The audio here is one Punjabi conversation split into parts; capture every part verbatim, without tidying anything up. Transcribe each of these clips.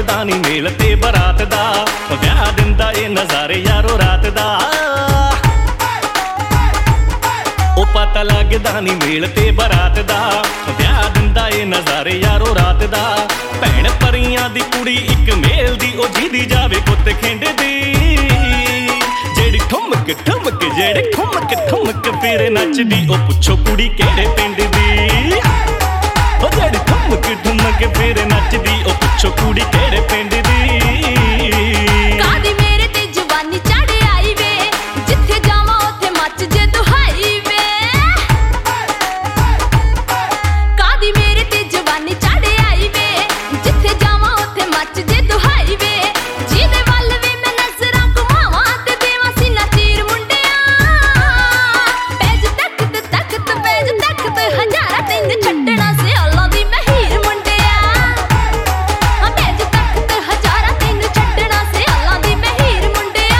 ਲੱਗਦਾ ਨੀ ਮੇਲ ਤੇ ਬਰਾਤ ਦਾ, ਵਿਆਹ ਦਿੰਦਾ ਏ ਨਜ਼ਾਰੇ ਯਾਰੋ ਰਾਤ ਦਾ। ਉਹ ਪਤਾ ਲੱਗਦਾ ਨੀ ਮੇਲ ਤੇ ਬਰਾਤ ਦਾ, ਵਿਆਹ ਦਿੰਦਾ ਏ ਨਜ਼ਾਰੇ ਯਾਰੋ ਰਾਤ ਦਾ। ਭੈਣ ਪਰੀਆਂ ਦੀ ਕੁੜੀ ਇੱਕ ਮੇਲ ਦੀ, ਉਹ ਜਿਹਦੀ ਜਾਵੇ ਪੁੱਤ ਖਿੰਡਦੀ, ਜਿਹੜੀ ਠੁਮਕ ਠੁਮਕ ਜਿਹੜੇ ਠੁਮਕ ਠੁਮਕ ਫਿਰ ਨੱਚਦੀ, ਉਹ ਪੁੱਛੋ ਕੁੜੀ ਕਿਹੜੇ ਪਿੰਡ ਦੀ। ਉਹ ਜਿਹੜੀ ਠੁਮਕ ਠੁਮਕ ਫਿਰ ਨੱਚਦੀ, ਉਹ ਪੁੱਛੋ ਕੁੜੀ ਕਿਹੜੇ ਪਿੰਡ ਦੀ। ਕਾਦੀ ਮੇਰੇ ਤੇ ਜਵਾਨੀ ਚੜ ਆਈ ਵੇ, ਜਿੱਥੇ ਜਾਵਾਂ ਉੱਥੇ ਮੱਚ ਜੇ ਦੁਹਾਈ ਵੇ। ਕਾਦੀ ਮੇਰੇ ਤੇ ਜਵਾਨੀ ਚੜ ਆਈ ਵੇ, ਜਿੱਥੇ ਜਾਵਾਂ ਉੱਥੇ ਮੱਚ ਜੇ ਦੁਹਾਈ ਵੇ। ਜਿਹਦੇ ਵੱਲ ਵੀ ਮੈਂ ਨਜ਼ਰਾਂ ਘੁਮਾਵਾਂ ਤੇ ਦੇਵਾਂ ਸੀਨਾ ਚੀਰ ਮੁੰਡਿਆਂ। ਪੈਜ ਤਖਤ ਤਖਤ ਪੈਜ ਤਖਤ ਹਜ਼ਾਰਾਂ ਤੈਨੂੰ ਛੱਡਣਾ ਸਿਆਲਾਂ ਦੀ ਮੈਂ ਹੀਰ ਮੁੰਡਿਆ। ਹਾਂ ਪੈਜ ਤਖਤ ਹਜ਼ਾਰਾਂ ਤੈਨੂੰ ਛੱਡਣਾ ਸਿਆਲਾਂ ਦੀ ਮੈਂ ਹੀਰ ਮੁੰਡਿਆ।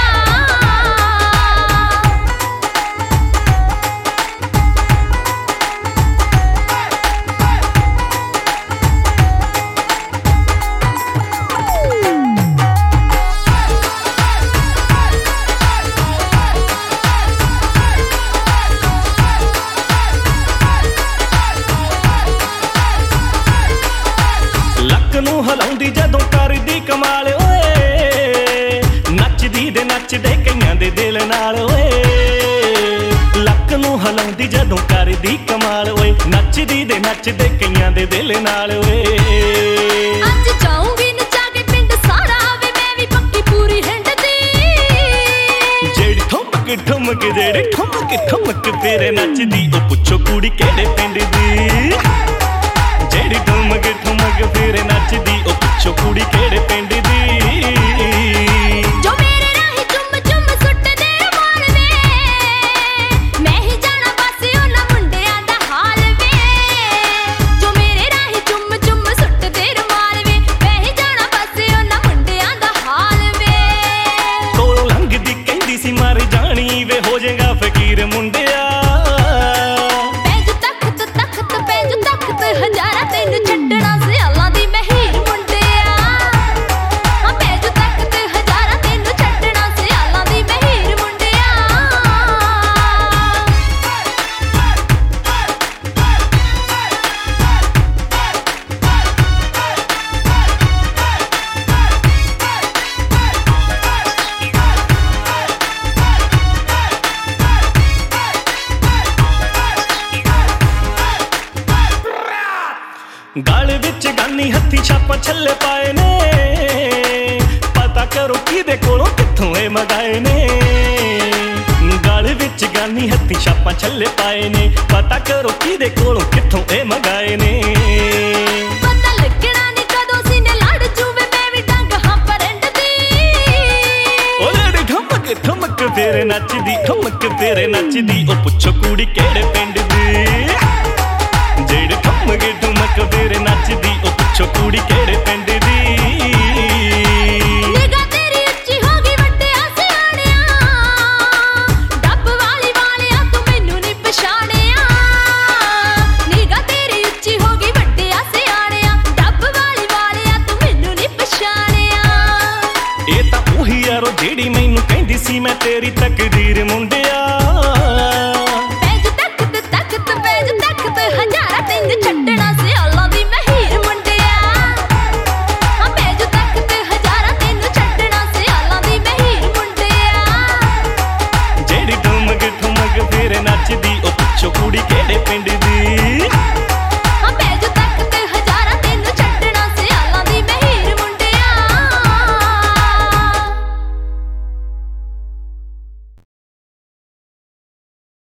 ਲੱਕ ਨੂੰ ਹਿਲਾਉਂਦੀ ਜਦੋਂ ਕਰਦੀ ਕਮਾਲ ਓਏ, ਨੱਚਦੀ ਦੇ ਨੱਚਦੇ ਕਈਆਂ ਦੇ ਦਿਲ ਨਾਲ ਓਏ। ਲੱਕ ਨੂੰ ਹਿਲਾਉਂਦੀ ਜਦੋਂ ਕਰਦੀ ਕਮਾਲ ਓਏ, ਨੱਚਦੀ ਦੇ ਨੱਚਦੇ ਕਈਆਂ ਦੇ ਦਿਲ ਨਾਲ ਓਏ। ਅੱਜ ਜਾਊਂਗੀ ਨਚਾ ਕੇ ਪਿੰਡ ਸਾਰਾ ਵੇ, ਮੈਂ ਵੀ ਪੱਕੀ ਪੂਰੀ ਹਿੰਡ ਦੀ। ਜਿਹੜੀ ਠੁਮਕ ਠੁਮਕ ਜਿਹੜੀ ਠੁਮਕ ਠੁਮਕ ਫਿਰ ਨੱਚਦੀ, ਉਹ ਪੁੱਛੋ ਕੁੜੀ ਕਿਹੜੇ ਪਿੰਡ ਦੀ। ਜਿਹੜੀ ਠੁਮਕ ਠੁਮਕ ਫਿਰ ਨੱਚਦੀ, ਉਹ ਪੁੱਛੋ ਕੁੜੀ ਕਿਹੜੇ ਪਿੰਡ ਦੀ। ਜੋ ਮੇਰੇ ਰਾਹੀਂ ਚੁੰਮ ਚੁੰਮ ਸੁੱਟਦੇ ਰੁਮਾਲ ਵੇ, ਮੈਂ ਹੀ ਜਾਣਾ ਬਸ ਉਹਨਾਂ ਮੁੰਡਿਆਂ ਦਾ ਹਾਲ ਵੇ। ਜੋ ਮੇਰੇ ਰਾਹੀਂ ਚੁੰਮ ਚੁੰਮ ਸੁੱਟਦੇ ਰੁਮਾਲ ਵੇ, ਮੈਂ ਹੀ ਜਾਣਾ ਬਸ ਉਹਨਾਂ ਮੁੰਡਿਆਂ ਦਾ ਹਾਲ ਵੇ। ਕੋਲੋਂ ਲੰਘਦੀ ਕਹਿੰਦੀ ਸੀ ਮਰ ਜਾਣੀ ਵੇ, ਹੋ ਜਾਏਗਾ ਫਕੀਰ ਮੁੰਡਿਆ। ਪੈਜ ਤਖਤ ਤਖਤ ਪੈਜ ਤਖਤ ਹਜ਼ਾਰਾਂ ਤੈਨੂੰ ਛੱਡਣਾ ਸਿਆਲਾਂ ਦੀ ਮੈਂ ਹੀਰ ਮੁੰਡਿਆ। ਹਾਂ ਪੈਜ ਤਖਤ ਹਜ਼ਾਰਾਂ ਤੈਨੂੰ ਛੱਡਣਾ ਸਿਆਲਾਂ ਦੀ ਮੈਂ ਹੀਰ ਮੁੰਡਿਆ। ਗਲ ਵਿੱਚ ਗਾਨੀ ਹੱਥੀ ਛਾਪਾਂ ਛੱਲੇ ਪਾਏ ਨੇ, ਪਤਾ ਕਰੋ ਕਿਹਦੇ ਕੋਲੋਂ ਕਿੱਥੋਂ ਇਹ ਮਗਾਏ ਨੇ। ਗਲ ਵਿੱਚ ਗਾਨੀ ਹੱਥੀ ਛਾਪਾਂ ਛੱਲੇ ਪਾਏ ਨੇ, ਪਤਾ ਕਰੋ ਕਿਹਦੇ ਕੋਲੋਂ ਕਿੱਥੋਂ ਇਹ ਮਗਾਏ ਨੇ। ਪਤਾ ਲੱਗਣਾ ਨੀ ਕਦੋਂ ਸੀਨੇ ਲੜ ਜੂਵੇ, ਮੈਂ ਵੀ ਡੰਗ ਹਾਂ ਪਰੰਡ ਦੀ। ਉਹ ਜਿਹੜੀ ਠੁਮਕ ਠੁਮਕ ਫਿਰ ਨੱਚਦੀ ਠੁਮਕ ਫਿਰ ਨੱਚਦੀ, ਉਹ ਪੁੱਛੋ ਕੁੜੀ ਕਿਹੜੇ ਪਿੰਡ ਦੀ। ਜਿਹੜੀ ਠੁਮਕ ਠੁਮਕ ਫਿਰ ਨੱਚਦੀ, ਉਹ ਪੁੱਛੋ ਕੁੜੀ ਕਿਹੜੇ ਪਿੰਡ ਦੀ। ਨਿਗਾਹ ਤੇਰੀ ਉੱਚੀ ਹੋ ਗਈ ਵੱਡਿਆ ਸਿਆਣਿਆ, ਡੱਬ ਵਾਲੀ ਵਾਲਿਆ ਤੂੰ ਮੈਨੂੰ ਨੀ ਪਛਾਣਿਆ। ਨਿਗਾਹ ਤੇਰੀ ਉੱਚੀ ਹੋ ਗਈ ਵੱਡਿਆ ਸਿਆਣਿਆ, ਡੱਬ ਵਾਲੀ ਵਾਲਿਆ ਤੂੰ ਮੈਨੂੰ ਨੀ ਪਛਾਣਿਆ। ਇਹ ਤਾਂ ਉਹੀ ਯਾਰੋ ਜਿਹੜੀ ਮੈਨੂੰ ਕਹਿੰਦੀ ਸੀ ਮੈਂ ਤੇਰੀ ਤਕਦੀਰ ਮੁੰਡਿਆ। ਪੈਜ ਤਖਤ ਤਖਤ ਪੈਜ ਤਖਤ ਹਜ਼ਾਰਾਂ ਤੈਨੂੰ ਛੱਡ